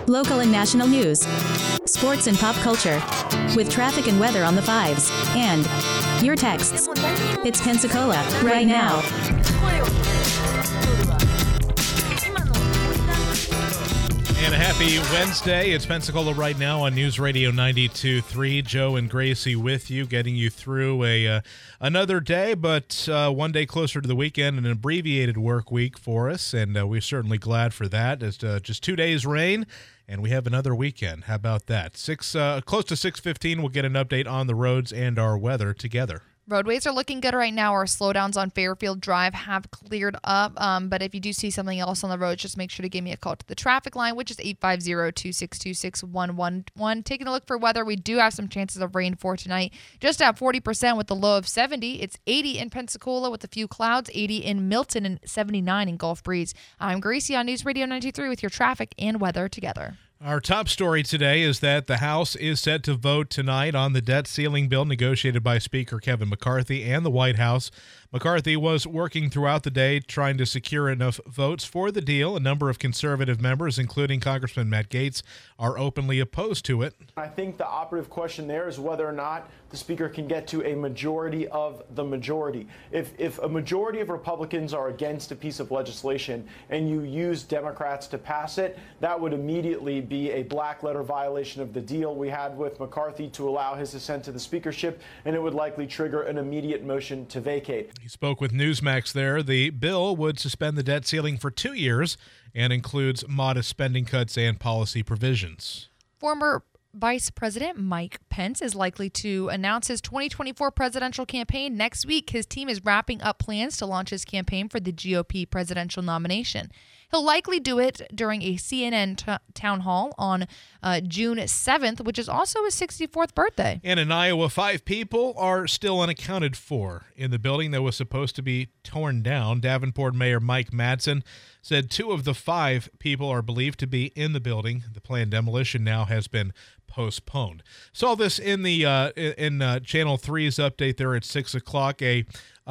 local and national news, sports and pop culture, with traffic and weather on the fives, and your texts. It's Pensacola right now. And a happy Wednesday. It's Pensacola right now on News Radio 92.3. Joe and Gracie with you, getting you through another day, but one day closer to the weekend, an abbreviated work week for us, and we're certainly glad for that. It's just 2 days rain, and we have another weekend. How about that? Close to 6:15, we'll get an update on the roads and our weather together. Roadways are looking good right now. Our slowdowns on Fairfield Drive have cleared up. But if you do see something else on the road, just make sure to give me a call to the traffic line, which is 850-262-6111. Taking a look for weather, we do have some chances of rain for tonight. Just at 40% with the low of 70. It's 80 in Pensacola with a few clouds, 80 in Milton, and 79 in Gulf Breeze. I'm Gracie on News Radio 93 with your traffic and weather together. Our top story today is that the House is set to vote tonight on the debt ceiling bill negotiated by Speaker Kevin McCarthy and the White House. McCarthy was working throughout the day trying to secure enough votes for the deal. A number of conservative members, including Congressman Matt Gaetz, are openly opposed to it. I think the operative question there is whether or not the Speaker can get to a majority of the majority. If a majority of Republicans are against a piece of legislation and you use Democrats to pass it, that would immediately be a black letter violation of the deal we had with McCarthy to allow his ascent to the speakership, and it would likely trigger an immediate motion to vacate. He spoke with Newsmax there. The bill would suspend the debt ceiling for 2 years and includes modest spending cuts and policy provisions. Former Vice President Mike Pence is likely to announce his 2024 presidential campaign next week. His team is wrapping up plans to launch his campaign for the GOP presidential nomination. He'll likely do it during a CNN town hall on June 7th, which is also his 64th birthday. And in Iowa, 5 people are still unaccounted for in the building that was supposed to be torn down. Davenport Mayor Mike Madsen said 2 of the 5 people are believed to be in the building. The planned demolition now has been postponed. Saw this in the Channel 3's update there at 6 o'clock. A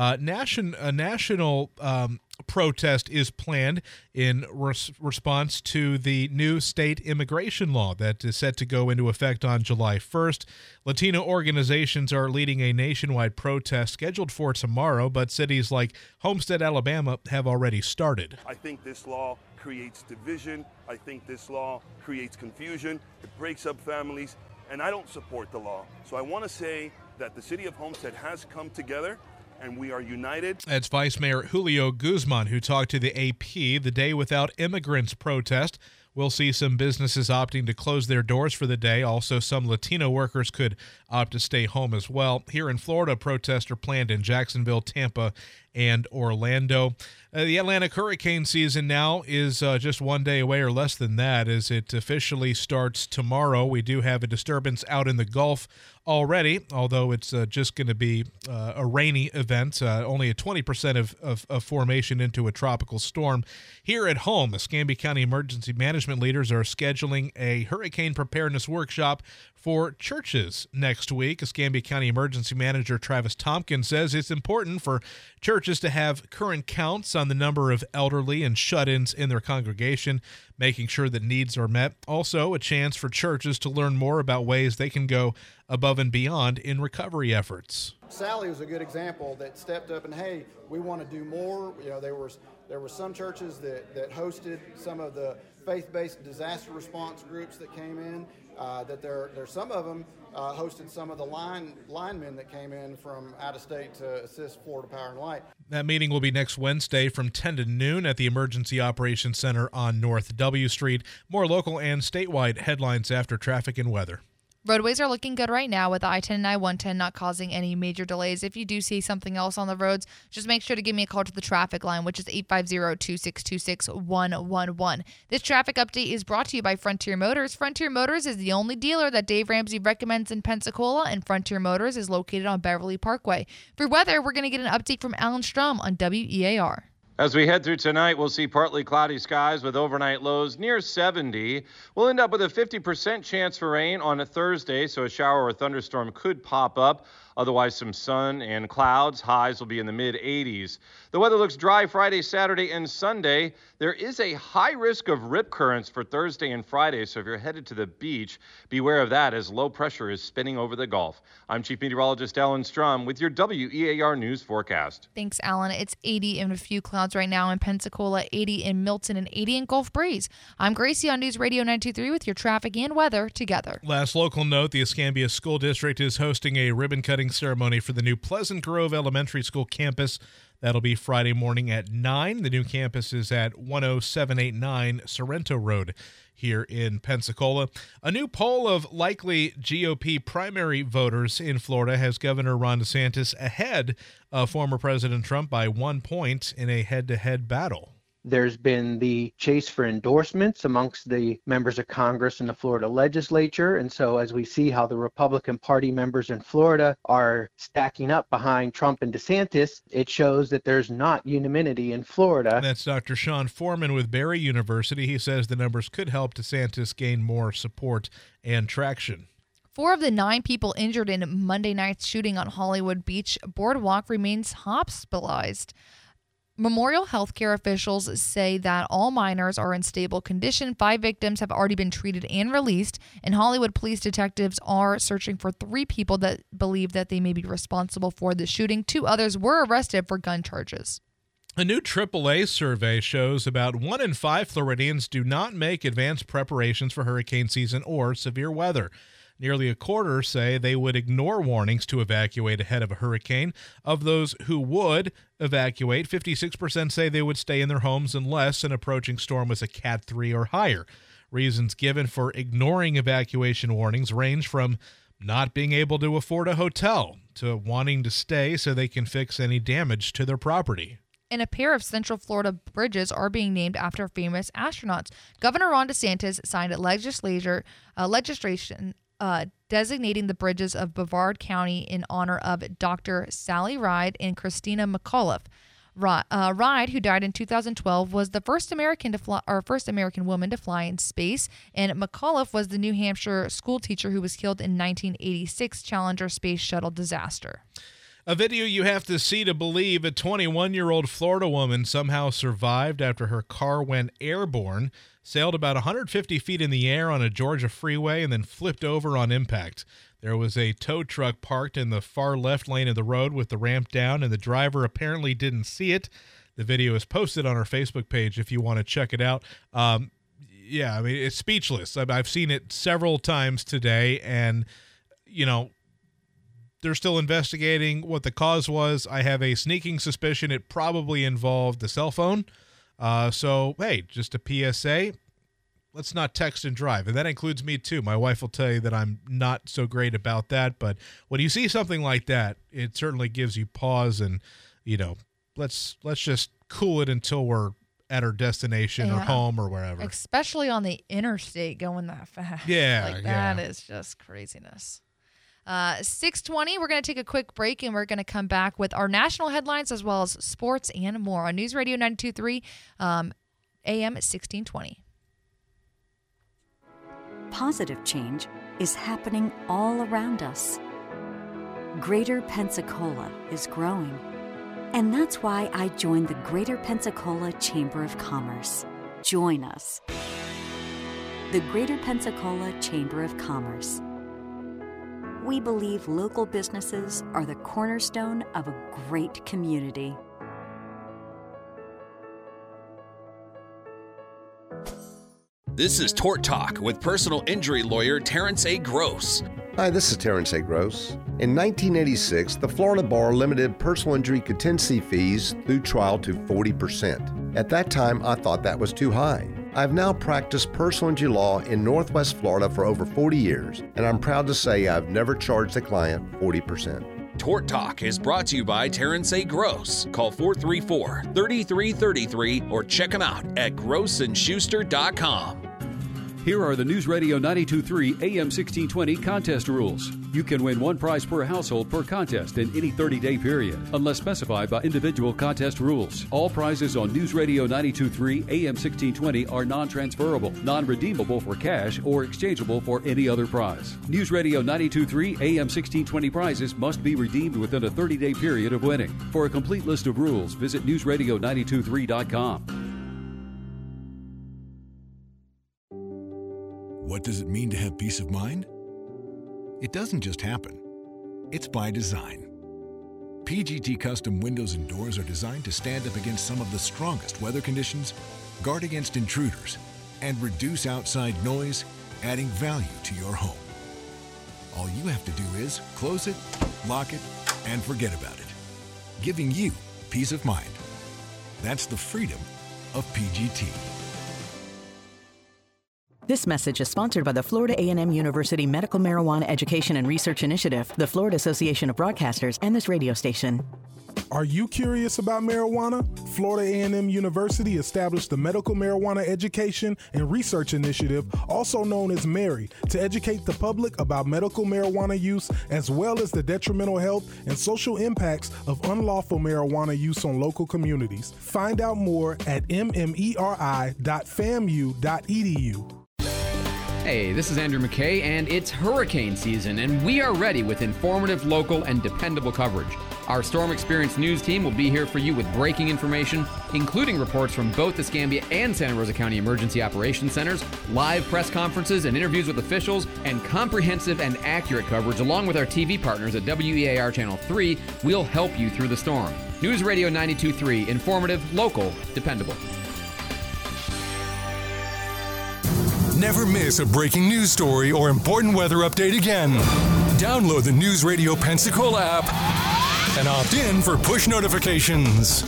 national protest is planned in response to the new state immigration law that is set to go into effect on July 1st. Latino organizations are leading a nationwide protest scheduled for tomorrow, but cities like Homestead, Alabama have already started. I think this law creates division. I think this law creates confusion. It breaks up families, and I don't support the law. So I want to say that the city of Homestead has come together, and we are united. That's Vice Mayor Julio Guzman, who talked to the AP. The Day Without Immigrants protest. We'll see some businesses opting to close their doors for the day. Also, some Latino workers could opt to stay home as well. Here in Florida, protests are planned in Jacksonville, Tampa, and Orlando. The Atlantic hurricane season now is just 1 day away or less than that as it officially starts tomorrow. We do have a disturbance out in the Gulf already, although it's just going to be a rainy event, only a 20% of formation into a tropical storm. Here at home, the Escambia County Emergency Management leaders are scheduling a hurricane preparedness workshop for churches next week. Escambia County Emergency Manager Travis Tompkins says it's important for churches to have current counts on the number of elderly and shut-ins in their congregation, making sure that needs are met. Also, a chance for churches to learn more about ways they can go above and beyond in recovery efforts. Sally was a good example that stepped up and, hey, we want to do more. You know, there were some churches that hosted some of the faith-based disaster response groups that came in. That there's some of them hosted some of the linemen that came in from out of state to assist Florida Power and Light. That meeting will be next Wednesday from 10 to noon at the Emergency Operations Center on North W Street. More local and statewide headlines after traffic and weather. Roadways are looking good right now with I-10 and I-110 not causing any major delays. If you do see something else on the roads, just make sure to give me a call to the traffic line, which is 850-262-6111. This traffic update is brought to you by Frontier Motors. Frontier Motors is the only dealer that Dave Ramsey recommends in Pensacola, and Frontier Motors is located on Beverly Parkway. For weather, we're going to get an update from Alan Strum on WEAR. As we head through tonight, we'll see partly cloudy skies with overnight lows near 70. We'll end up with a 50% chance for rain on a Thursday, so a shower or thunderstorm could pop up. Otherwise, some sun and clouds. Highs will be in the mid-80s. The weather looks dry Friday, Saturday, and Sunday. There is a high risk of rip currents for Thursday and Friday, so if you're headed to the beach, beware of that as low pressure is spinning over the Gulf. I'm Chief Meteorologist Alan Strum with your WEAR News forecast. Thanks, Alan. It's 80 and a few clouds right now in Pensacola, 80 in Milton, and 80 in Gulf Breeze. I'm Gracie on News Radio 923 with your traffic and weather together. Last local note, the Escambia School District is hosting a ribbon-cutting ceremony for the new Pleasant Grove Elementary School campus. That'll be Friday morning at 9. The new campus is at 10789 Sorrento Road here in Pensacola. A new poll of likely GOP primary voters in Florida has Governor Ron DeSantis ahead of former President Trump by 1 point in a head-to-head battle. There's been the chase for endorsements amongst the members of Congress and the Florida legislature. And so as we see how the Republican Party members in Florida are stacking up behind Trump and DeSantis, it shows that there's not unanimity in Florida. That's Dr. Sean Foreman with Barry University. He says the numbers could help DeSantis gain more support and traction. 4 of the 9 people injured in Monday night's shooting on Hollywood Beach Boardwalk remains hospitalized. Memorial healthcare officials say that all minors are in stable condition. 5 victims have already been treated and released, and Hollywood police detectives are searching for 3 people that believe that they may be responsible for the shooting. 2 others were arrested for gun charges. A new AAA survey shows about 1 in 5 Floridians do not make advanced preparations for hurricane season or severe weather. Nearly a quarter say they would ignore warnings to evacuate ahead of a hurricane. Of those who would evacuate, 56% say they would stay in their homes unless an approaching storm was a Cat 3 or higher. Reasons given for ignoring evacuation warnings range from not being able to afford a hotel to wanting to stay so they can fix any damage to their property. And a pair of Central Florida bridges are being named after famous astronauts. Governor Ron DeSantis signed a legislation designating the bridges of Brevard County in honor of Dr. Sally Ride and Christina McAuliffe. Ride, who died in 2012, was the first American woman to fly in space, and McAuliffe was the New Hampshire school teacher who was killed in 1986 Challenger space shuttle disaster. A video you have to see to believe. A 21-year-old Florida woman somehow survived after her car went airborne, sailed about 150 feet in the air on a Georgia freeway, and then flipped over on impact. There was a tow truck parked in the far left lane of the road with the ramp down, and the driver apparently didn't see it. The video is posted on our Facebook page if you want to check it out. Yeah, I mean, it's speechless. I've seen it several times today, and, you know, they're still investigating what the cause was. I have a sneaking suspicion it probably involved the cell phone. So, hey, just a PSA, let's not text and drive. And that includes me, too. My wife will tell you that I'm not so great about that. But when you see something like that, it certainly gives you pause and, you know, let's just cool it until we're at our destination or home or wherever. Especially on the interstate going that fast. Yeah. That is just craziness. 6:20, we're going to take a quick break, and we're going to come back with our national headlines as well as sports and more on News Radio 92.3 AM 1620. Positive change is happening all around us. Greater Pensacola is growing, and that's why I joined the Greater Pensacola Chamber of Commerce. Join us. The Greater Pensacola Chamber of Commerce. We believe local businesses are the cornerstone of a great community. This is Tort Talk with personal injury lawyer Terrence A. Gross. Hi, this is Terrence A. Gross. In 1986, the Florida Bar limited personal injury contingency fees through trial to 40%. At that time, I thought that was too high. I've now practiced personal injury law in Northwest Florida for over 40 years, and I'm proud to say I've never charged a client 40%. Tort Talk is brought to you by Terrence A. Gross. Call 434-3333 or check him out at grossandschuster.com. Here are the News Radio 92.3 AM 1620 contest rules. You can win one prize per household per contest in any 30-day period, unless specified by individual contest rules. All prizes on News Radio 92.3 AM 1620 are non-transferable, non-redeemable for cash, or exchangeable for any other prize. News Radio 92.3 AM 1620 prizes must be redeemed within a 30-day period of winning. For a complete list of rules, visit newsradio923.com. What does it mean to have peace of mind? It doesn't just happen. It's by design. PGT custom windows and doors are designed to stand up against some of the strongest weather conditions, guard against intruders, and reduce outside noise, adding value to your home. All you have to do is close it, lock it, and forget about it, giving you peace of mind. That's the freedom of PGT. This message is sponsored by the Florida A&M University Medical Marijuana Education and Research Initiative, the Florida Association of Broadcasters, and this radio station. Are you curious about marijuana? Florida A&M University established the Medical Marijuana Education and Research Initiative, also known as MARY, to educate the public about medical marijuana use as well as the detrimental health and social impacts of unlawful marijuana use on local communities. Find out more at mmeri.famu.edu. Hey, this is Andrew McKay, and it's hurricane season, and we are ready with informative, local, and dependable coverage. Our Storm Experience news team will be here for you with breaking information, including reports from both the Escambia and Santa Rosa County Emergency Operations Centers, live press conferences and interviews with officials, and comprehensive and accurate coverage along with our TV partners at WEAR Channel 3. We'll help you through the storm. News Radio 92.3, informative, local, dependable. Never miss a breaking news story or important weather update again. Download the News Radio Pensacola app and opt in for push notifications.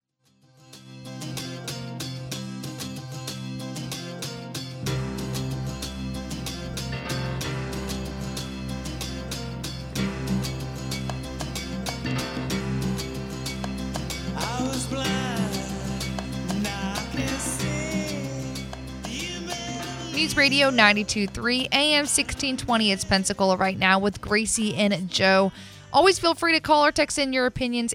News Radio 92.3 AM 1620. It's Pensacola right now with Gracie and Joe. Always feel free to call or text in your opinions.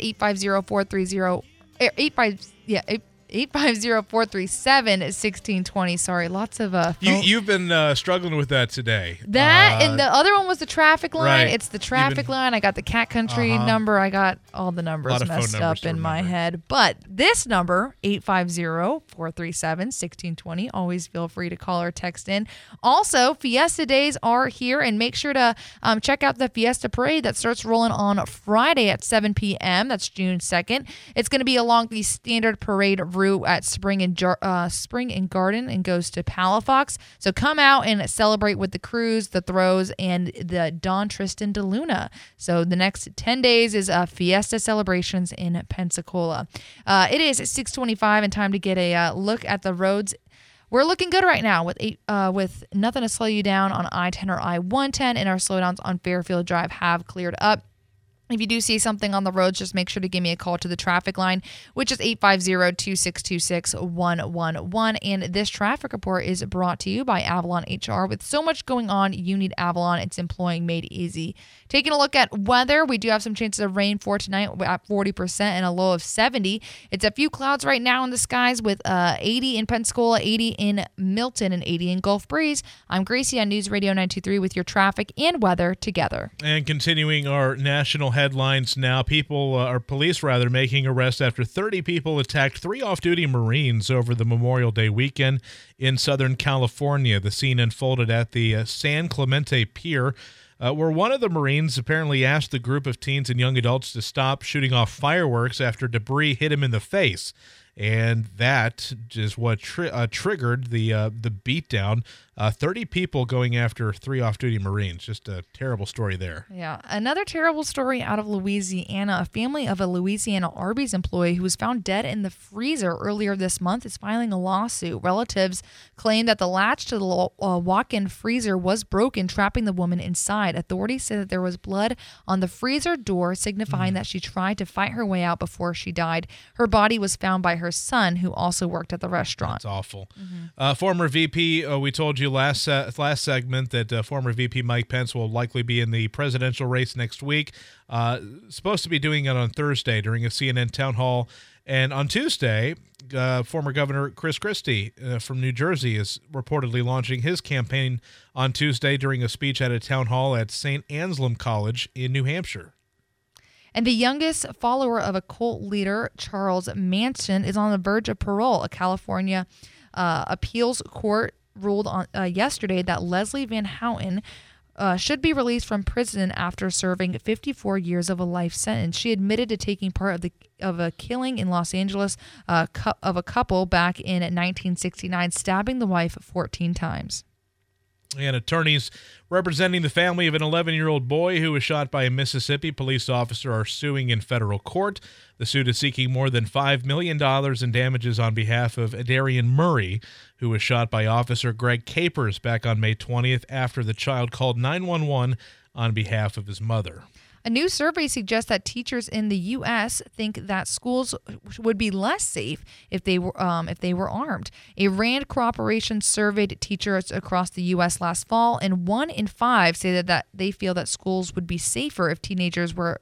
850-437-1620. Sorry, lots of You've been struggling with that today. That and the other one was the traffic line. Right. It's the traffic line. I got the Cat Country number. I got all the numbers messed up in my head. But this number, 850-437-1620. Always feel free to call or text in. Also, Fiesta Days are here, and make sure to check out the Fiesta Parade that starts rolling on Friday at 7 p.m. That's June 2nd. It's going to be along the standard parade route at Spring and Garden and goes to Palafox. So come out and celebrate with the Cruise, the Throws, and the Don Tristan de Luna. So the next 10 days is Fiesta celebrations in Pensacola. It is 6:25 and time to get a look at the roads. We're looking good right now with nothing to slow you down on I-10 or I-110, and our slowdowns on Fairfield Drive have cleared up. If you do see something on the roads, just make sure to give me a call to the traffic line, which is 850-2626-111. And this traffic report is brought to you by Avalon HR. With so much going on, you need Avalon. It's employing made easy. Taking a look at weather, we do have some chances of rain for tonight at 40% and a low of 70. It's a few clouds right now in the skies with 80 in Pensacola, 80 in Milton, and 80 in Gulf Breeze. I'm Gracie on News Radio 92.3 with your traffic and weather together. And continuing our national headlines now, police making arrests after 30 people attacked 3 off-duty Marines over the Memorial Day weekend in Southern California. The scene unfolded at the San Clemente Pier, where one of the Marines apparently asked the group of teens and young adults to stop shooting off fireworks after debris hit him in the face. And that is what triggered the beatdown. 30 people going after 3 off-duty Marines. Just a terrible story there. Yeah. Another terrible story out of Louisiana. A family of a Louisiana Arby's employee who was found dead in the freezer earlier this month is filing a lawsuit. Relatives claim that the latch to the walk-in freezer was broken, trapping the woman inside. Authorities say that there was blood on the freezer door, signifying that she tried to fight her way out before she died. Her body was found by her her son, who also worked at the restaurant. That's awful. Former VP, we told you last segment that former VP Mike Pence will likely be in the presidential race next week. Supposed to be doing it on Thursday during a CNN town hall. And on Tuesday, former Governor Chris Christie from New Jersey is reportedly launching his campaign on Tuesday during a speech at a town hall at St. Anselm College in New Hampshire. And the youngest follower of a cult leader, Charles Manson, is on the verge of parole. A California appeals court ruled on yesterday that Leslie Van Houten should be released from prison after serving 54 years of a life sentence. She admitted to taking part of a killing in Los Angeles of a couple back in 1969, stabbing the wife 14 times. And attorneys representing the family of an 11-year-old boy who was shot by a Mississippi police officer are suing in federal court. The suit is seeking more than $5 million in damages on behalf of Adarian Murray, who was shot by Officer Greg Capers back on May 20th after the child called 911 on behalf of his mother. A new survey suggests that teachers in the U.S. think that schools would be less safe if they were armed. A Rand Corporation surveyed teachers across the U.S. last fall, and 1 in 5 say that they feel that schools would be safer if teachers were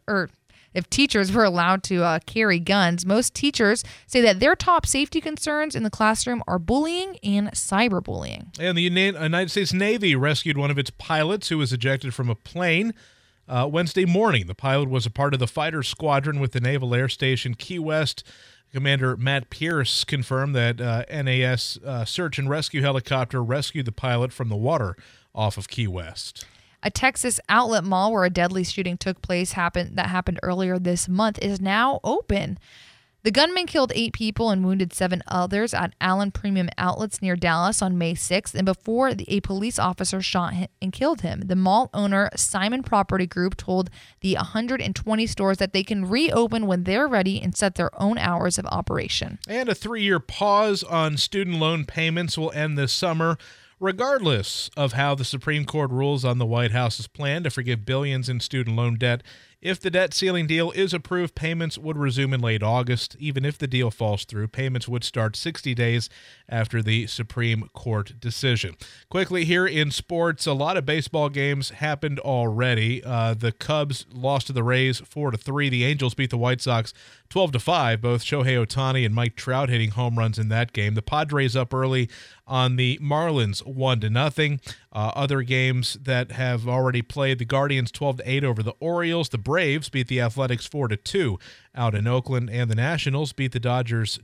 allowed to carry guns. Most teachers say that their top safety concerns in the classroom are bullying and cyberbullying. And the United States Navy rescued one of its pilots who was ejected from a plane Wednesday morning. The pilot was a part of the fighter squadron with the Naval Air Station Key West. Commander Matt Pierce confirmed that NAS search and rescue helicopter rescued the pilot from the water off of Key West. A Texas outlet mall where a deadly shooting took place happened earlier this month is now open. The gunman killed 8 people and wounded 7 others at Allen Premium Outlets near Dallas on May 6th, and before a police officer shot him and killed him. The mall owner, Simon Property Group, told the 120 stores that they can reopen when they're ready and set their own hours of operation. And a 3-year pause on student loan payments will end this summer, regardless of how the Supreme Court rules on the White House's plan to forgive billions in student loan debt. If the debt ceiling deal is approved, payments would resume in late August. Even if the deal falls through, payments would start 60 days after the Supreme Court decision. Quickly here in sports, a lot of baseball games happened already. The Cubs lost to the Rays 4-3. The Angels beat the White Sox 12-5. Both Shohei Ohtani and Mike Trout hitting home runs in that game. The Padres up early on the Marlins 1-0. Other games that have already played, the Guardians 12-8 over the Orioles. The Braves beat the Athletics 4-2 out in Oakland, and the Nationals beat the Dodgers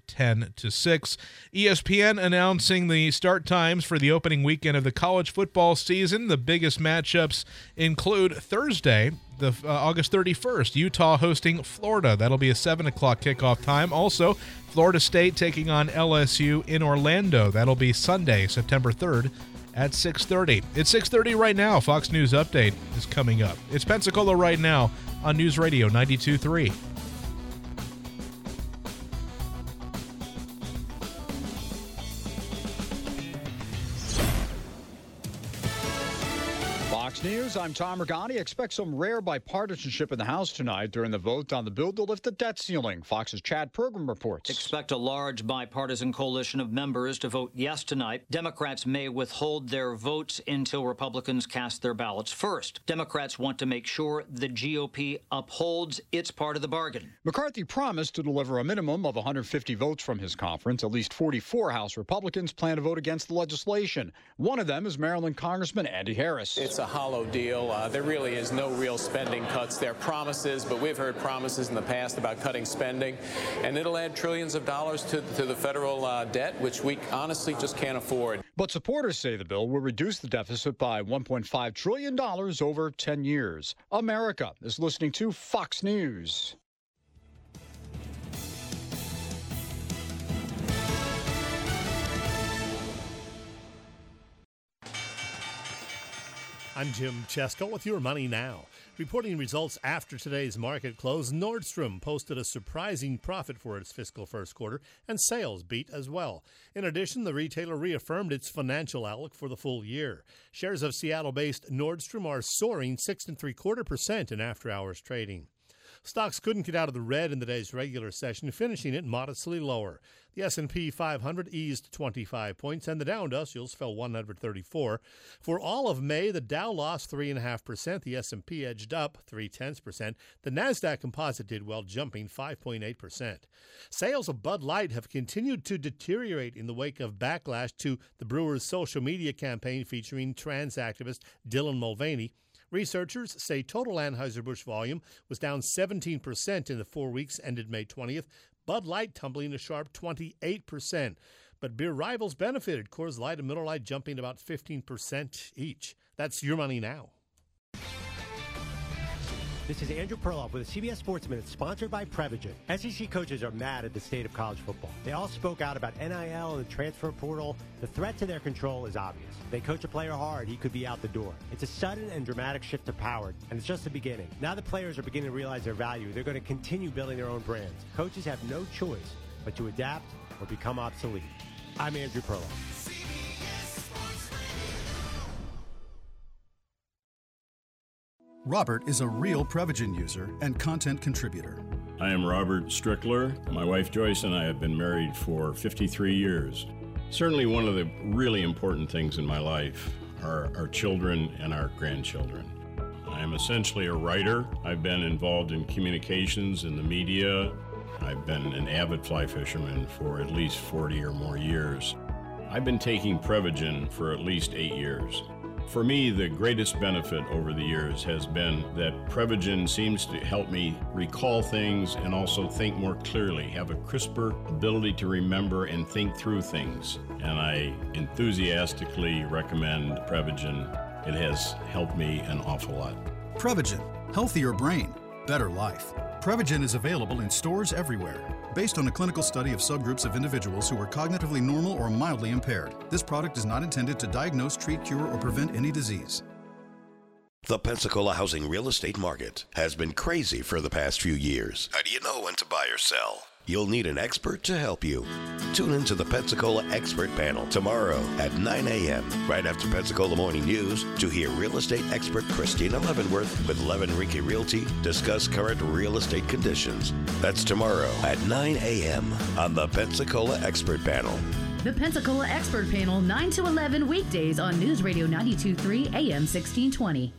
10-6. ESPN announcing the start times for the opening weekend of the college football season. The biggest matchups include Thursday, August 31st, Utah hosting Florida. That'll be a 7 o'clock kickoff time. Also, Florida State taking on LSU in Orlando. That'll be Sunday, September 3rd at 6:30. It's 6:30 right now. Fox News Update is coming up. It's Pensacola right now on News Radio 92.3. Fox News, I'm Tom Regani. Expect some rare bipartisanship in the House tonight during the vote on the bill to lift the debt ceiling. Fox's Chad Pergram reports. Expect a large bipartisan coalition of members to vote yes tonight. Democrats may withhold their votes until Republicans cast their ballots first. Democrats want to make sure the GOP upholds its part of the bargain. McCarthy promised to deliver a minimum of 150 votes from his conference. At least 44 House Republicans plan to vote against the legislation. One of them is Maryland Congressman Andy Harris. It's a hollow deal. There really is no real spending cuts. They're promises, but we've heard promises in the past about cutting spending, and it'll add trillions of dollars to the federal debt, which we honestly just can't afford. But supporters say the bill will reduce the deficit by $1.5 trillion over 10 years. America is listening to Fox News. I'm Jim Chesko with your Money Now. Reporting results after today's market close, Nordstrom posted a surprising profit for its fiscal first quarter, and sales beat as well. In addition, the retailer reaffirmed its financial outlook for the full year. Shares of Seattle-based Nordstrom are soaring 6.75% in after-hours trading. Stocks couldn't get out of the red in the day's regular session, finishing it modestly lower. The S&P 500 eased 25 points, and the Dow Industrials fell 134. For all of May, the Dow lost 3.5%, the S&P edged up 0.3%, the Nasdaq Composite did well, jumping 5.8%. Sales of Bud Light have continued to deteriorate in the wake of backlash to the brewer's social media campaign featuring trans activist Dylan Mulvaney. Researchers say total Anheuser-Busch volume was down 17% in the 4 weeks ended May 20th, Bud Light tumbling a sharp 28%. But beer rivals benefited, Coors Light and Miller Lite jumping about 15% each. That's Your Money Now. This is Andrew Perloff with a CBS Sports Minute sponsored by Prevagen. SEC coaches are mad at the state of college football. They all spoke out about NIL and the transfer portal. The threat to their control is obvious. They coach a player hard, he could be out the door. It's a sudden and dramatic shift to power, and it's just the beginning. Now the players are beginning to realize their value. They're going to continue building their own brands. Coaches have no choice but to adapt or become obsolete. I'm Andrew Perloff. Robert is a real Prevagen user and content contributor. I am Robert Strickler. My wife Joyce and I have been married for 53 years. Certainly one of the really important things in my life are our children and our grandchildren. I am essentially a writer. I've been involved in communications in the media. I've been an avid fly fisherman for at least 40 or more years. I've been taking Prevagen for at least 8 years. For me, the greatest benefit over the years has been that Prevagen seems to help me recall things and also think more clearly, have a crisper ability to remember and think through things. And I enthusiastically recommend Prevagen. It has helped me an awful lot. Prevagen, healthier brain, better life. Prevagen is available in stores everywhere. Based on a clinical study of subgroups of individuals who are cognitively normal or mildly impaired, this product is not intended to diagnose, treat, cure, or prevent any disease. The Pensacola housing real estate market has been crazy for the past few years. How do you know when to buy or sell? You'll need an expert to help you. Tune into the Pensacola Expert Panel tomorrow at 9 a.m. right after Pensacola Morning News to hear real estate expert Christina Leavenworth with Levin Rinke Realty discuss current real estate conditions. That's tomorrow at 9 a.m. on the Pensacola Expert Panel. The Pensacola Expert Panel, 9 to 11 weekdays on News Radio 92.3 AM 1620.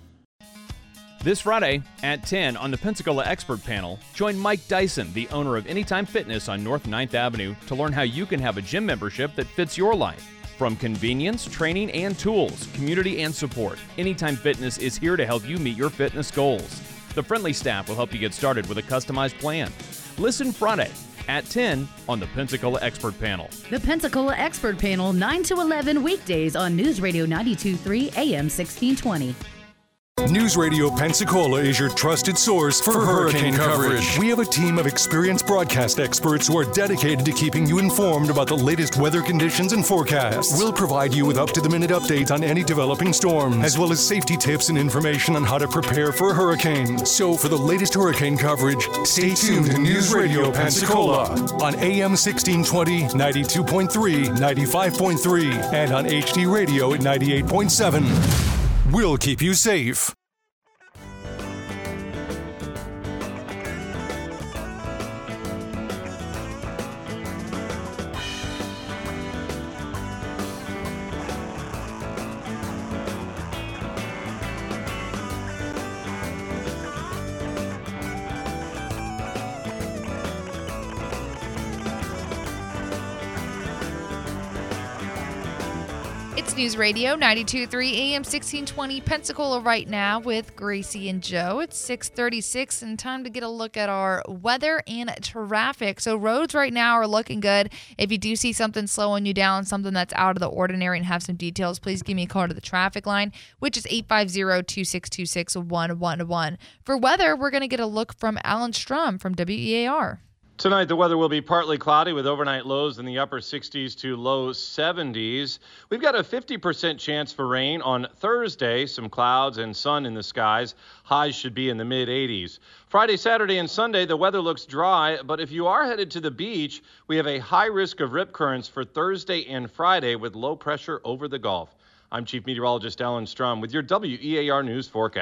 This Friday at 10 on the Pensacola Expert Panel, join Mike Dyson, the owner of Anytime Fitness on North 9th Avenue, to learn how you can have a gym membership that fits your life. From convenience, training, and tools, community, and support, Anytime Fitness is here to help you meet your fitness goals. The friendly staff will help you get started with a customized plan. Listen Friday at 10 on the Pensacola Expert Panel. The Pensacola Expert Panel, 9 to 11 weekdays on News Radio 92.3 AM 1620. News Radio Pensacola is your trusted source for hurricane coverage. We have a team of experienced broadcast experts who are dedicated to keeping you informed about the latest weather conditions and forecasts. We'll provide you with up-to-the-minute updates on any developing storms, as well as safety tips and information on how to prepare for a hurricane. So for the latest hurricane coverage, stay tuned to News Radio Pensacola on AM 1620, 92.3, 95.3, and on HD Radio at 98.7. We'll keep you safe. News Radio 92.3 AM 1620 Pensacola right now with Gracie and Joe. It's 6:36 and time to get a look at our weather and traffic. So roads right now are looking good. If you do see something slowing you down, something that's out of the ordinary and have some details, please give me a call to the traffic line, which is 850-262-6111. For weather, we're going to get a look from Alan Strum from WEAR. Tonight, the weather will be partly cloudy with overnight lows in the upper 60s to low 70s. We've got a 50% chance for rain on Thursday, some clouds and sun in the skies. Highs should be in the mid-80s. Friday, Saturday, and Sunday, the weather looks dry, but if you are headed to the beach, we have a high risk of rip currents for Thursday and Friday with low pressure over the Gulf. I'm Chief Meteorologist Alan Strum with your WEAR News forecast.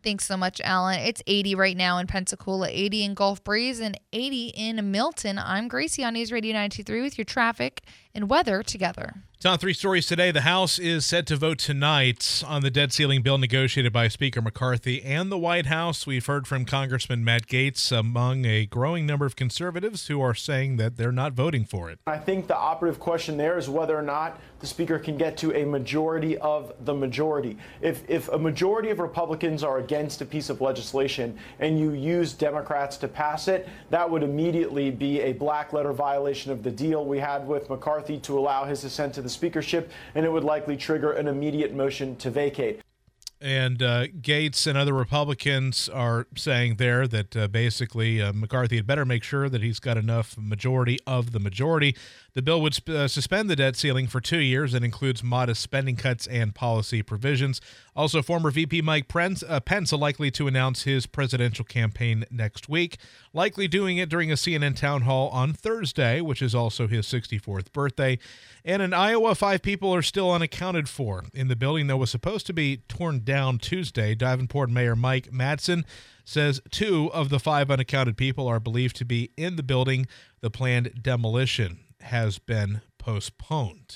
Thanks so much, Alan. It's 80 right now in Pensacola, 80 in Gulf Breeze, and 80 in Milton. I'm Gracie on News Radio 92.3 with your traffic and weather together. Top 3 stories today. The House is set to vote tonight on the debt ceiling bill negotiated by Speaker McCarthy and the White House. We've heard from Congressman Matt Gaetz among a growing number of conservatives who are saying that they're not voting for it. I think the operative question there is whether or not the Speaker can get to a majority of the majority. If a majority of Republicans are against a piece of legislation and you use Democrats to pass it, that would immediately be a black letter violation of the deal we had with McCarthy to allow his ascent to the speakership, and it would likely trigger an immediate motion to vacate. And Gaetz and other Republicans are saying there that basically McCarthy had better make sure that he's got enough majority of the majority. The bill would suspend the debt ceiling for 2 years and includes modest spending cuts and policy provisions. Also, former VP Mike Pence likely to announce his presidential campaign next week, likely doing it during a CNN town hall on Thursday, which is also his 64th birthday. And in Iowa, 5 people are still unaccounted for in the building that was supposed to be torn down Tuesday. Davenport Mayor Mike Madsen says 2 of the 5 unaccounted people are believed to be in the building. The planned demolition has been postponed.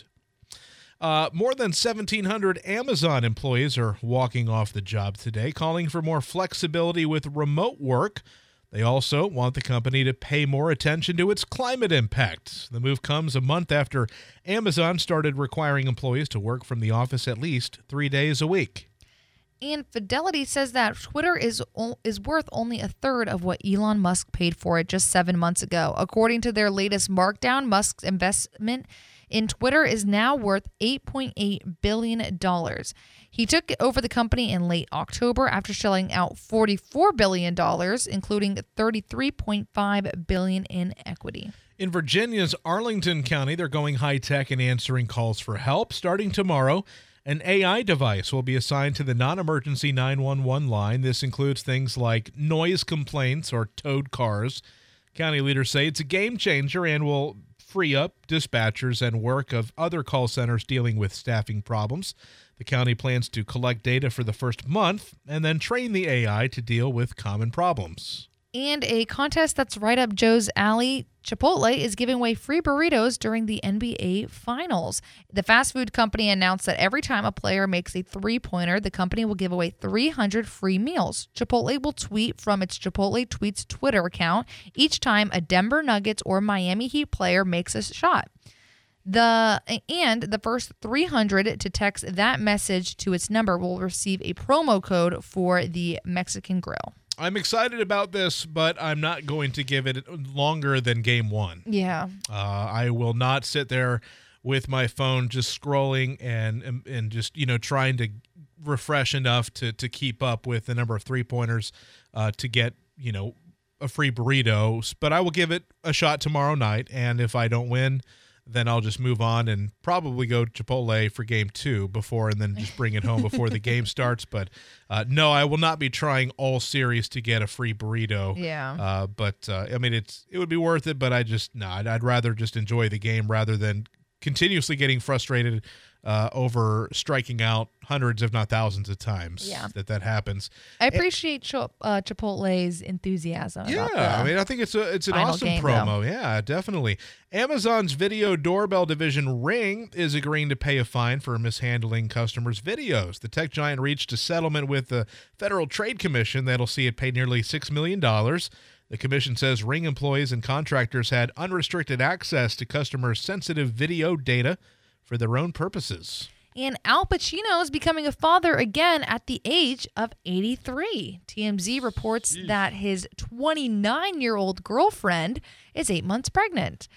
More than 1,700 Amazon employees are walking off the job today, calling for more flexibility with remote work. They also want the company to pay more attention to its climate impact. The move comes a month after Amazon started requiring employees to work from the office at least 3 days a week. And Fidelity says that Twitter is worth only a third of what Elon Musk paid for it just 7 months ago. According to their latest markdown, Musk's investment in Twitter is now worth $8.8 billion. He took over the company in late October after shelling out $44 billion, including $33.5 billion in equity. In Virginia's Arlington County, they're going high-tech and answering calls for help. Starting tomorrow, an AI device will be assigned to the non-emergency 911 line. This includes things like noise complaints or towed cars. County leaders say it's a game changer and will free up dispatchers and work of other call centers dealing with staffing problems. The county plans to collect data for the first month and then train the AI to deal with common problems. And a contest that's right up Joe's alley, Chipotle is giving away free burritos during the NBA Finals. The fast food company announced that every time a player makes a three-pointer, the company will give away 300 free meals. Chipotle will tweet from its Chipotle Tweets Twitter account each time a Denver Nuggets or Miami Heat player makes a shot. The first 300 to text that message to its number will receive a promo code for the Mexican Grill. I'm excited about this, but I'm not going to give it longer than game one. Yeah. I will not sit there with my phone just scrolling and just, trying to refresh enough to keep up with the number of three-pointers to get, a free burrito. But I will give it a shot tomorrow night, and if I don't win, then I'll just move on and probably go to Chipotle for game two and then just bring it home before the game starts. But no, I will not be trying all series to get a free burrito. Yeah. It would be worth it, but I'd rather just enjoy the game rather than continuously getting frustrated over striking out hundreds, if not thousands of times that happens. I appreciate Chipotle's enthusiasm. Yeah, I think it's an awesome game, promo. Though. Yeah, definitely. Amazon's video doorbell division Ring is agreeing to pay a fine for mishandling customers' videos. The tech giant reached a settlement with the Federal Trade Commission that'll see it pay nearly $6 million. The commission says Ring employees and contractors had unrestricted access to customers' sensitive video data for their own purposes. And Al Pacino is becoming a father again at the age of 83. TMZ reports that his 29-year-old girlfriend is 8 months pregnant.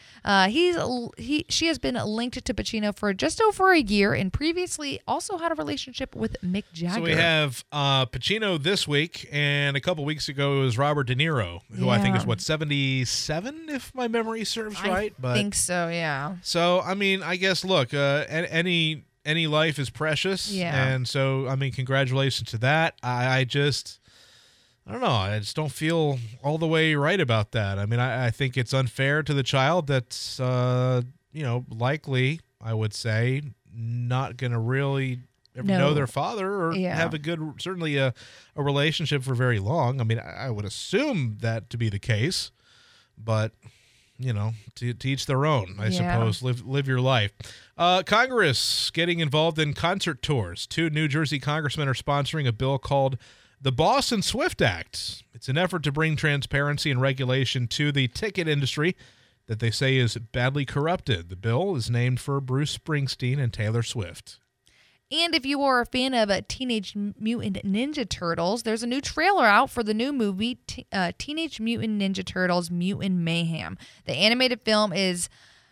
She has been linked to Pacino for just over a year and previously also had a relationship with Mick Jagger. So we have Pacino this week, and a couple weeks ago it was Robert De Niro, who I think is, 77, if my memory serves right? I think so, yeah. So, I guess, look, any life is precious. Yeah. And so, congratulations to that. I don't know. I just don't feel all the way right about that. I think it's unfair to the child that's, likely, I would say, not going to really know their father or have a good, certainly a relationship for very long. I mean, I would assume that to be the case, but to each their own, I suppose. Live your life. Congress getting involved in concert tours. 2 New Jersey congressmen are sponsoring a bill called the Boss and Swift Act. It's an effort to bring transparency and regulation to the ticket industry that they say is badly corrupted. The bill is named for Bruce Springsteen and Taylor Swift. And if you are a fan of Teenage Mutant Ninja Turtles, there's a new trailer out for the new movie, Teenage Mutant Ninja Turtles Mutant Mayhem. The animated film is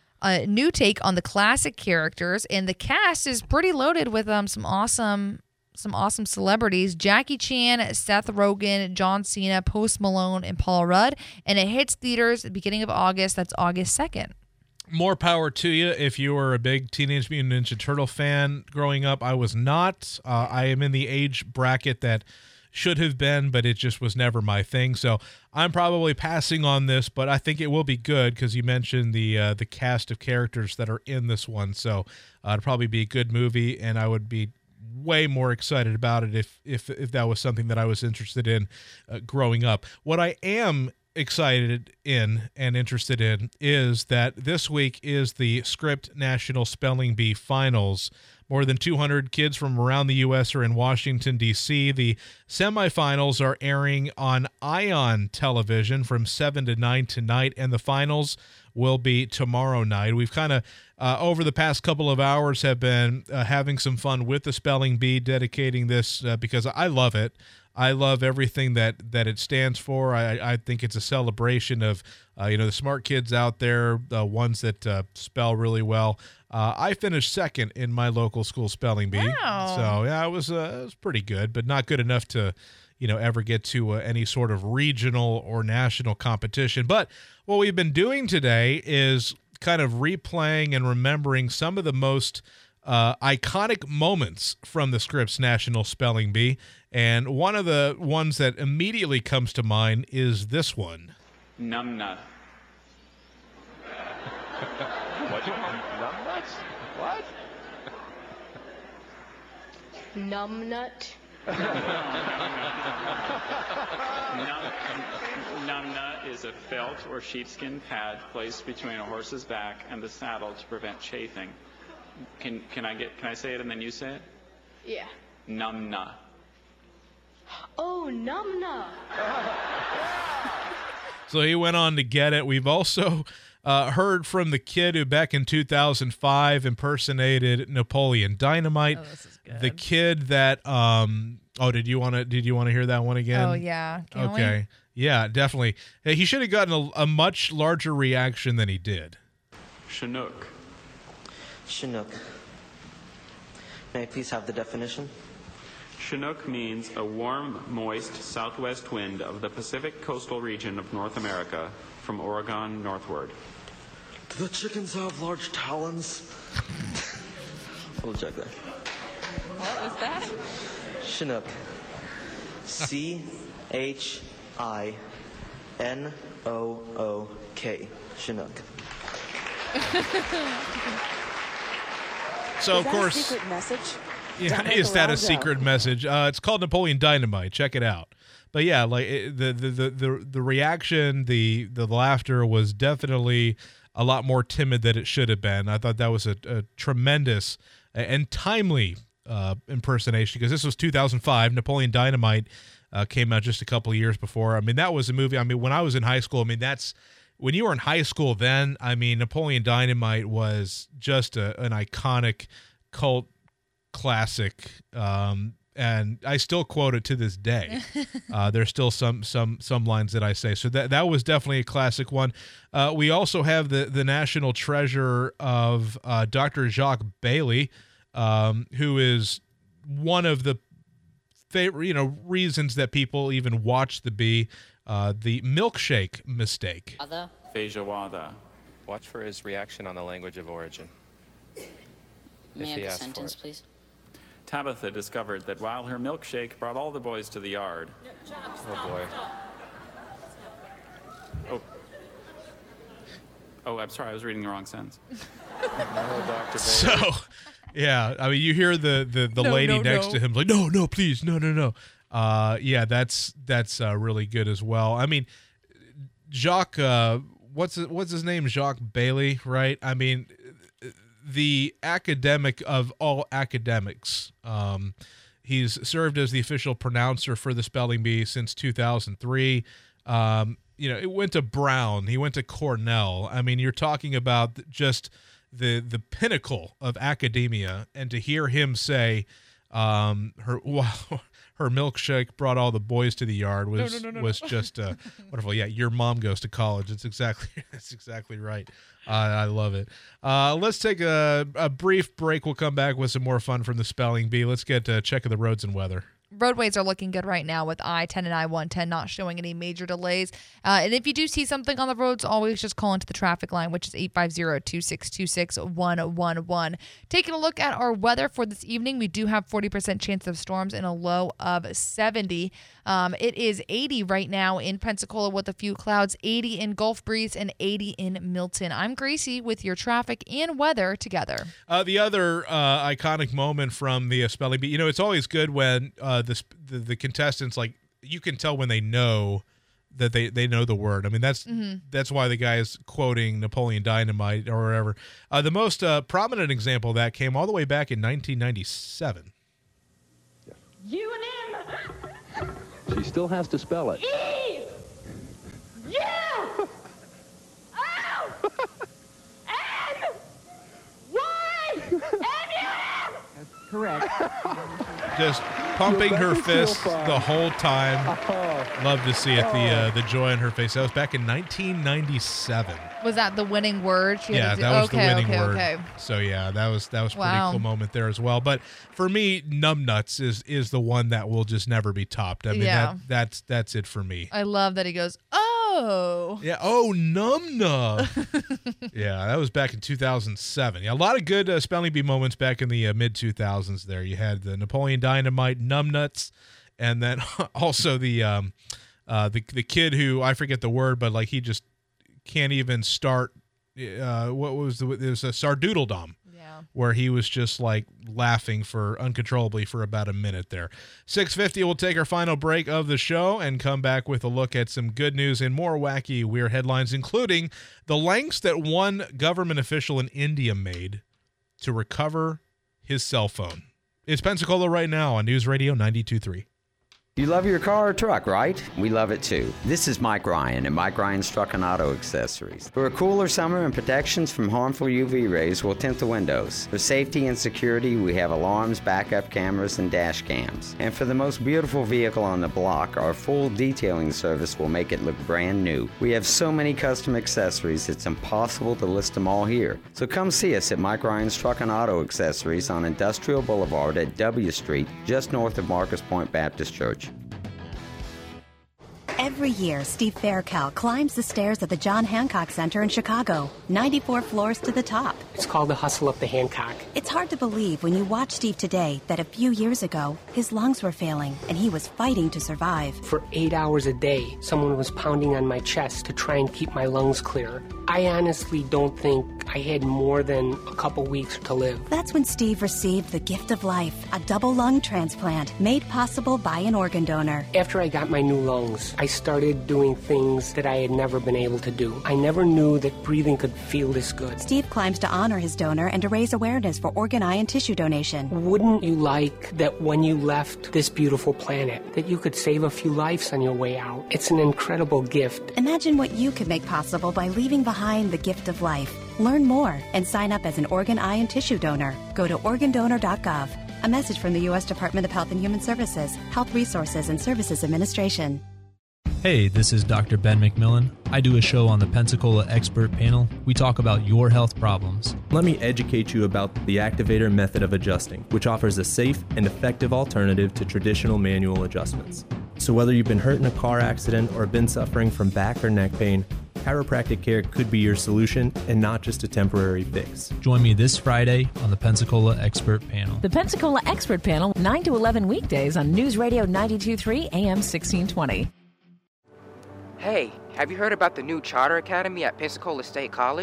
a new take on the classic characters, and the cast is pretty loaded with some awesome celebrities: Jackie Chan, Seth Rogen, John Cena, Post Malone, and Paul Rudd. And it hits theaters at the beginning of August. That's August 2nd. More power to you if you were a big Teenage Mutant Ninja Turtle fan growing up. I was not. I am in the age bracket that should have been, but it just was never my thing. So I'm probably passing on this, but I think it will be good because you mentioned the cast of characters that are in this one. So it'll probably be a good movie, and I would be way more excited about it if that was something that I was interested in growing up. What I am excited in and interested in is that this week is the Script National Spelling Bee Finals. More than 200 kids from around the U.S. are in Washington, D.C. The semifinals are airing on ION television from 7 to 9 tonight, and the finals will be tomorrow night. We've kind of, over the past couple of hours, have been having some fun with the Spelling Bee, dedicating this because I love it. I love everything that it stands for. I think it's a celebration of, the smart kids out there, the ones that spell really well. I finished second in my local school spelling bee. Wow. So, yeah, it was pretty good, but not good enough to, ever get to any sort of regional or national competition. But what we've been doing today is kind of replaying and remembering some of the most iconic moments from the Scripps National Spelling Bee. And one of the ones that immediately comes to mind is this one. Numbnut. What? Numbnuts? What? Numbnut. Numbnut is a felt or sheepskin pad placed between a horse's back and the saddle to prevent chafing. Can I say it and then you say it? Yeah. Numbnut. Oh, Numbnut. So he went on to get it. We've also heard from the kid who back in 2005 impersonated Napoleon Dynamite. Oh, this is good. The kid that did you want to hear that one again? Oh yeah. Can okay. Yeah, definitely. Hey, he should have gotten a much larger reaction than he did. Chinook. Chinook. May I please have the definition? Chinook means a warm, moist southwest wind of the Pacific coastal region of North America from Oregon northward. Do the chickens have large talons? We'll check that. What was that? Chinook. C-H-I-N-O-O-K. Chinook. So, of course, a secret message? yeah, is that a secret message? It's called Napoleon Dynamite. Check it out. But yeah, like the reaction, the laughter was definitely a lot more timid than it should have been. I thought that was a tremendous and timely impersonation because this was 2005. Napoleon Dynamite came out just a couple of years before. I mean, that was a movie. I mean, when I was in high school, I mean, that's when you were in high school then. I mean, Napoleon Dynamite was just an iconic cult classic. And I still quote it to this day. There's still some lines that I say. So that was definitely a classic one. We also have the national treasure of Dr. Jacques Bailey, who is one of the favorite, reasons that people even watch the Bee. The milkshake mistake. Feijoada. Watch for his reaction on the language of origin. May I have a sentence, please? Tabitha discovered that while her milkshake brought all the boys to the yard. Oh boy. Oh, I'm sorry, I was reading the wrong sentence. So, Yeah, I mean, you hear the lady next to him like, no, please, no. Yeah, that's really good as well. I mean, Jacques, what's his name? Jacques Bailey, right? I mean, the academic of all academics. He's served as the official pronouncer for the spelling bee since 2003. It went to Brown. He went to Cornell. I mean, you're talking about just the pinnacle of academia, and to hear him say her milkshake brought all the boys to the yard was just wonderful. Yeah, your mom goes to college. That's exactly right. I love it. Let's take a brief break. We'll come back with some more fun from the spelling bee. Let's get a check of the roads and weather. Roadways are looking good right now with I-10 and I-110 not showing any major delays. And if you do see something on the roads, always just call into the traffic line, which is 850-262-6111. Taking a look at our weather for this evening, we do have 40% chance of storms and a low of 70. It is 80 right now in Pensacola with a few clouds, 80 in Gulf Breeze, and 80 in Milton. I'm Gracie with your traffic and weather together. The other iconic moment from the spelling bee, it's always good when the contestants, like, you can tell when they know that they know the word. I mean, that's why the guy is quoting Napoleon Dynamite or whatever. The most prominent example of that came all the way back in 1997. You and him. She still has to spell it. E. U. O. N. Y. M. That's correct. Just pumping her fist the whole time. Love to see it, the joy on her face. That was back in 1997. Was that the winning word? That was the winning word. Okay. So yeah, that was a pretty cool moment there as well. But for me, Numbnuts is the one that will just never be topped. I mean, that's it for me. I love that he goes, oh. Yeah, Numna. Yeah, that was back in 2007. Yeah, a lot of good spelling bee moments back in the mid-2000s there. You had the Napoleon Dynamite, Numbnuts, and then also the kid who, I forget the word, but like he just can't even start. It was a Sardoodledom. Where he was just like laughing uncontrollably for about a minute there. 6:50, we'll take our final break of the show and come back with a look at some good news and more wacky, weird headlines, including the lengths that one government official in India made to recover his cell phone. It's Pensacola right now on News Radio 92.3. You love your car or truck, right? We love it too. This is Mike Ryan at Mike Ryan's Truck and Auto Accessories. For a cooler summer and protections from harmful UV rays, we'll tint the windows. For safety and security, we have alarms, backup cameras, and dash cams. And for the most beautiful vehicle on the block, our full detailing service will make it look brand new. We have so many custom accessories, it's impossible to list them all here. So come see us at Mike Ryan's Truck and Auto Accessories on Industrial Boulevard at W Street, just north of Marcus Point Baptist Church. Every year, Steve Faircal climbs the stairs at the John Hancock Center in Chicago, 94 floors to the top. It's called the hustle up the Hancock. It's hard to believe when you watch Steve today that a few years ago, his lungs were failing and he was fighting to survive. For 8 hours a day, someone was pounding on my chest to try and keep my lungs clear. I honestly don't think I had more than a couple weeks to live. That's when Steve received the gift of life, a double lung transplant made possible by an organ donor. After I got my new lungs, I started doing things that I had never been able to do. I never knew that breathing could feel this good. Steve climbs to honor his donor and to raise awareness for organ, eye, and tissue donation. Wouldn't you like that when you left this beautiful planet, that you could save a few lives on your way out? It's an incredible gift. Imagine what you could make possible by leaving behind the gift of life. Learn more and sign up as an organ, eye, and tissue donor. Go to organdonor.gov. A message from the U.S. Department of Health and Human Services, Health Resources and Services Administration. Hey, this is Dr. Ben McMillan. I do a show on the Pensacola Expert Panel. We talk about your health problems. Let me educate you about the Activator method of adjusting, which offers a safe and effective alternative to traditional manual adjustments. So whether you've been hurt in a car accident or been suffering from back or neck pain, chiropractic care could be your solution and not just a temporary fix. Join me this Friday on the Pensacola Expert Panel. The Pensacola Expert Panel, 9 to 11 weekdays on News Radio 92.3 AM 1620. Hey, have you heard about the new Charter Academy at Pensacola State College?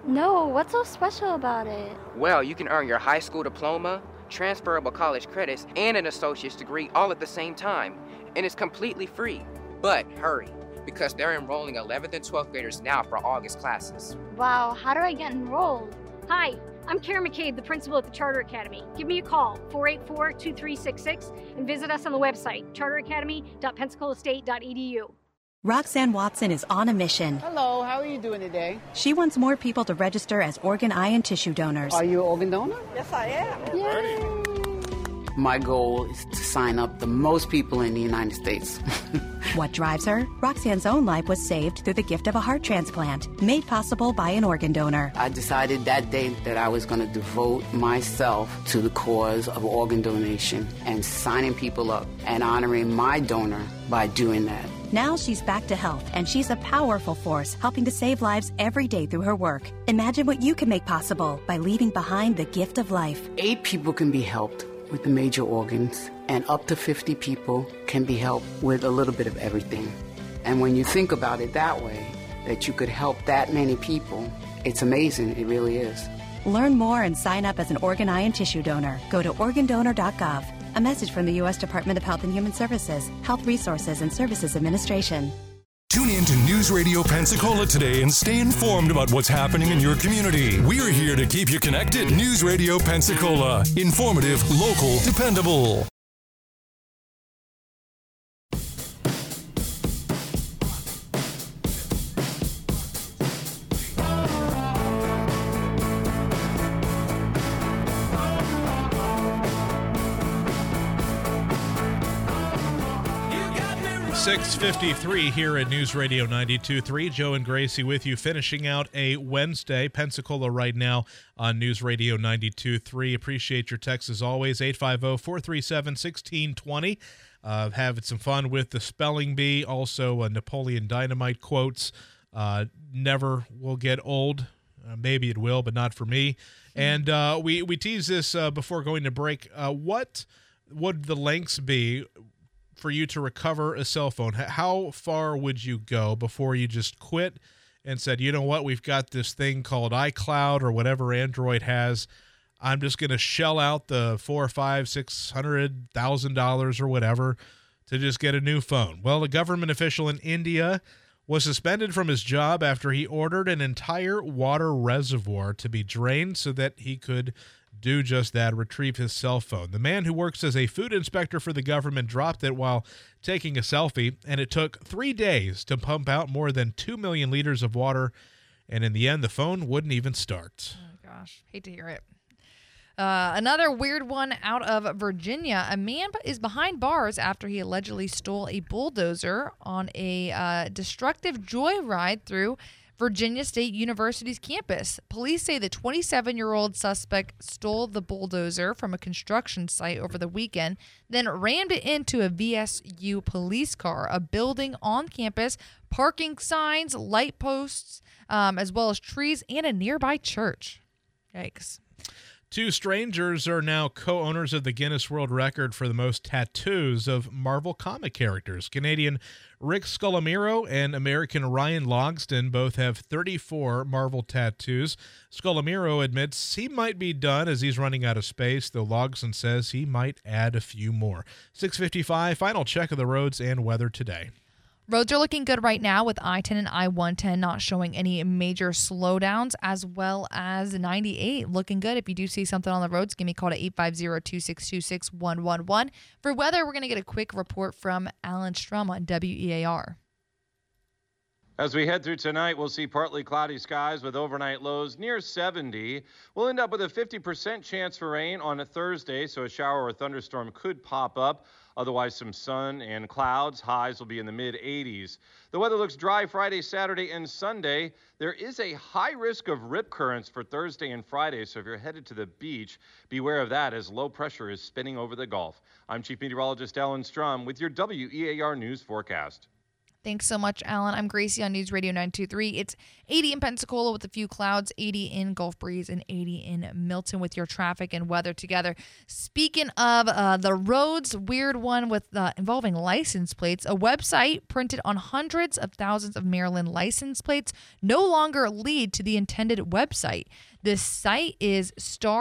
No, what's so special about it? Well, you can earn your high school diploma, transferable college credits, and an associate's degree all at the same time. And it's completely free. But hurry, because they're enrolling 11th and 12th graders now for August classes. Wow, how do I get enrolled? Hi, I'm Karen McCabe, the principal at the Charter Academy. Give me a call, 484-2366, and visit us on the website, charteracademy.pensacolaState.edu. Roxanne Watson is on a mission. Hello, how are you doing today? She wants more people to register as organ, eye, and tissue donors. Are you an organ donor? Yes, I am. Yay. My goal is to sign up the most people in the United States. What drives her? Roxanne's own life was saved through the gift of a heart transplant, made possible by an organ donor. I decided that day that I was going to devote myself to the cause of organ donation and signing people up and honoring my donor by doing that. Now she's back to health, and she's a powerful force helping to save lives every day through her work. Imagine what you can make possible by leaving behind the gift of life. 8 people can be helped with the major organs, and up to 50 people can be helped with a little bit of everything. And when you think about it that way, that you could help that many people, it's amazing. It really is. Learn more and sign up as an organ, eye, and tissue donor. Go to organdonor.gov. A message from the U.S. Department of Health and Human Services, Health Resources and Services Administration. Tune in to News Radio Pensacola today and stay informed about what's happening in your community. We're here to keep you connected. News Radio Pensacola. Informative, local, dependable. .653 here at News Radio 92.3. Joe and Gracie with you, finishing out a Wednesday. Pensacola right now on News Radio 92.3. Appreciate your texts as always, 850-437-1620. Having some fun with the spelling bee. Also, Napoleon Dynamite quotes. Never will get old. Maybe it will, but not for me. And we teased this before going to break. What would the lengths be for you to recover a cell phone? How far would you go before you just quit and said, you know what, we've got this thing called iCloud or whatever Android has. I'm just going to shell out the $400,000-$600,000 or whatever to just get a new phone. Well, a government official in India was suspended from his job after he ordered an entire water reservoir to be drained so that he could do just that, retrieve his cell phone. The man, who works as a food inspector for the government, dropped it while taking a selfie, and it took 3 days to pump out more than 2 million liters of water, and in the end, the phone wouldn't even start. Oh, gosh. Hate to hear it. Another weird one out of Virginia. A man is behind bars after he allegedly stole a bulldozer on a destructive joyride through Virginia State University's campus. Police say the 27-year-old suspect stole the bulldozer from a construction site over the weekend, then rammed it into a VSU police car, a building on campus, parking signs, light posts, as well as trees, and a nearby church. Yikes. 2 strangers are now co-owners of the Guinness World Record for the most tattoos of Marvel comic characters. Canadian Rick Scolomiro and American Ryan Logston both have 34 Marvel tattoos. Scolomiro admits he might be done as he's running out of space, though Logston says he might add a few more. 6:55, final check of the roads and weather today. Roads are looking good right now, with I-10 and I-110 not showing any major slowdowns, as well as 98 looking good. If you do see something on the roads, give me a call to 850-262-6111. For weather, we're going to get a quick report from Alan Strum on WEAR. As we head through tonight, we'll see partly cloudy skies with overnight lows near 70. We'll end up with a 50% chance for rain on a Thursday, so a shower or thunderstorm could pop up. Otherwise, some sun and clouds. Highs will be in the mid-80s. The weather looks dry Friday, Saturday, and Sunday. There is a high risk of rip currents for Thursday and Friday, so if you're headed to the beach, beware of that as low pressure is spinning over the Gulf. I'm Chief Meteorologist Alan Strum with your WEAR News forecast. Thanks so much, Alan. I'm Gracie on News Radio 923. It's 80 in Pensacola with a few clouds, 80 in Gulf Breeze, and 80 in Milton with your traffic and weather together. Speaking of the roads, weird one with involving license plates. A website printed on hundreds of thousands of Maryland license plates no longer lead to the intended website. This site is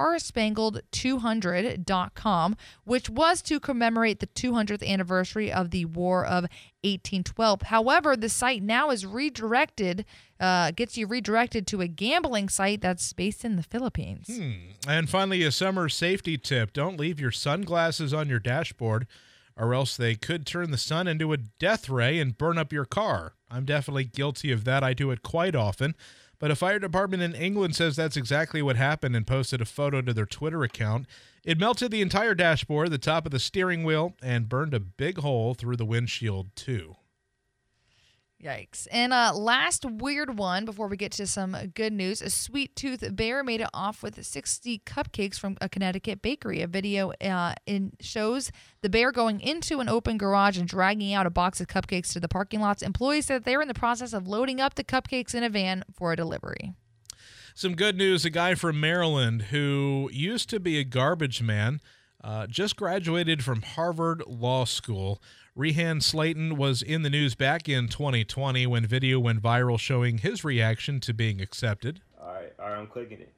starspangled200.com, which was to commemorate the 200th anniversary of the War of 1812. However, the site now is redirected, gets you redirected to a gambling site that's based in the Philippines. And finally, a summer safety tip. Don't leave your sunglasses on your dashboard, or else they could turn the sun into a death ray and burn up your car. I'm definitely guilty of that. I do it quite often. But a fire department in England says that's exactly what happened and posted a photo to their Twitter account. It melted the entire dashboard, the top of the steering wheel, and burned a big hole through the windshield, too. Yikes. And last weird one before we get to some good news. A Sweet Tooth Bear made it off with 60 cupcakes from a Connecticut bakery. A video shows the bear going into an open garage and dragging out a box of cupcakes to the parking lots. Employees said they're in the process of loading up the cupcakes in a van for a delivery. Some good news. A guy from Maryland who used to be a garbage man just graduated from Harvard Law School. Rehan Slayton was in the news back in 2020 when video went viral showing his reaction to being accepted. All right, I'm clicking it.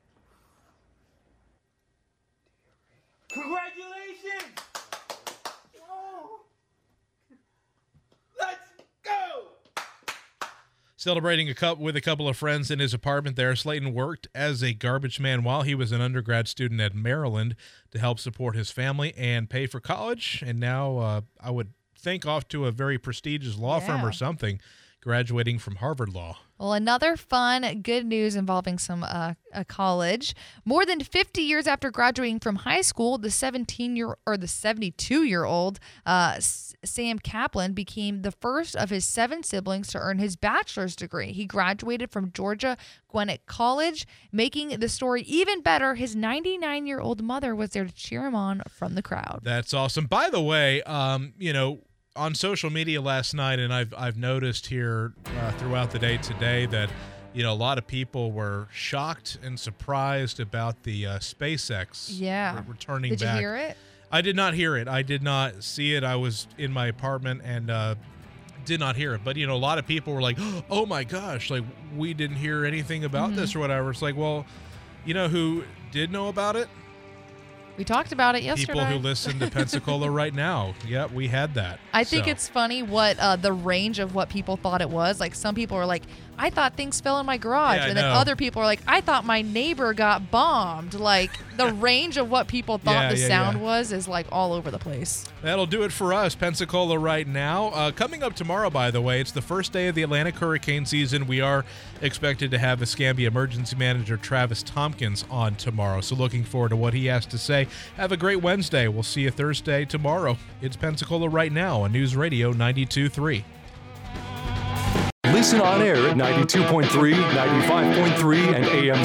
Congratulations! Oh. Let's go! Celebrating with a couple of friends in his apartment there, Slayton worked as a garbage man while he was an undergrad student at Maryland to help support his family and pay for college. And now I would think off to a very prestigious law firm or something, graduating from Harvard Law. Well, another fun, good news involving some a college. More than 50 years after graduating from high school, the 72-year-old Sam Kaplan became the first of his 7 siblings to earn his bachelor's degree. He graduated from Georgia Gwinnett College. Making the story even better, his 99-year-old mother was there to cheer him on from the crowd. That's awesome. By the way, on social media last night, and I've noticed here throughout the day today that a lot of people were shocked and surprised about the SpaceX returning back. Did you hear it? I did not hear it. I did not see it. I was in my apartment and did not hear it. But a lot of people were like, "Oh my gosh! Like we didn't hear anything about this or whatever." It's like, well, who did know about it? We talked about it yesterday. People who listen to Pensacola right now. Yep, we had that. I think it's funny what the range of what people thought it was. Like some people were like, I thought things fell in my garage. And then other people are like, I thought my neighbor got bombed. Like the range of what people thought the sound was is like all over the place. That'll do it for us, Pensacola right now. Coming up tomorrow, by the way, it's the first day of the Atlantic hurricane season. We are expected to have Escambia Emergency Manager Travis Tompkins on tomorrow. So looking forward to what he has to say. Have a great Wednesday. We'll see you Thursday tomorrow. It's Pensacola right now on News Radio 92.3. Listen on air at 92.3, 95.3, and AM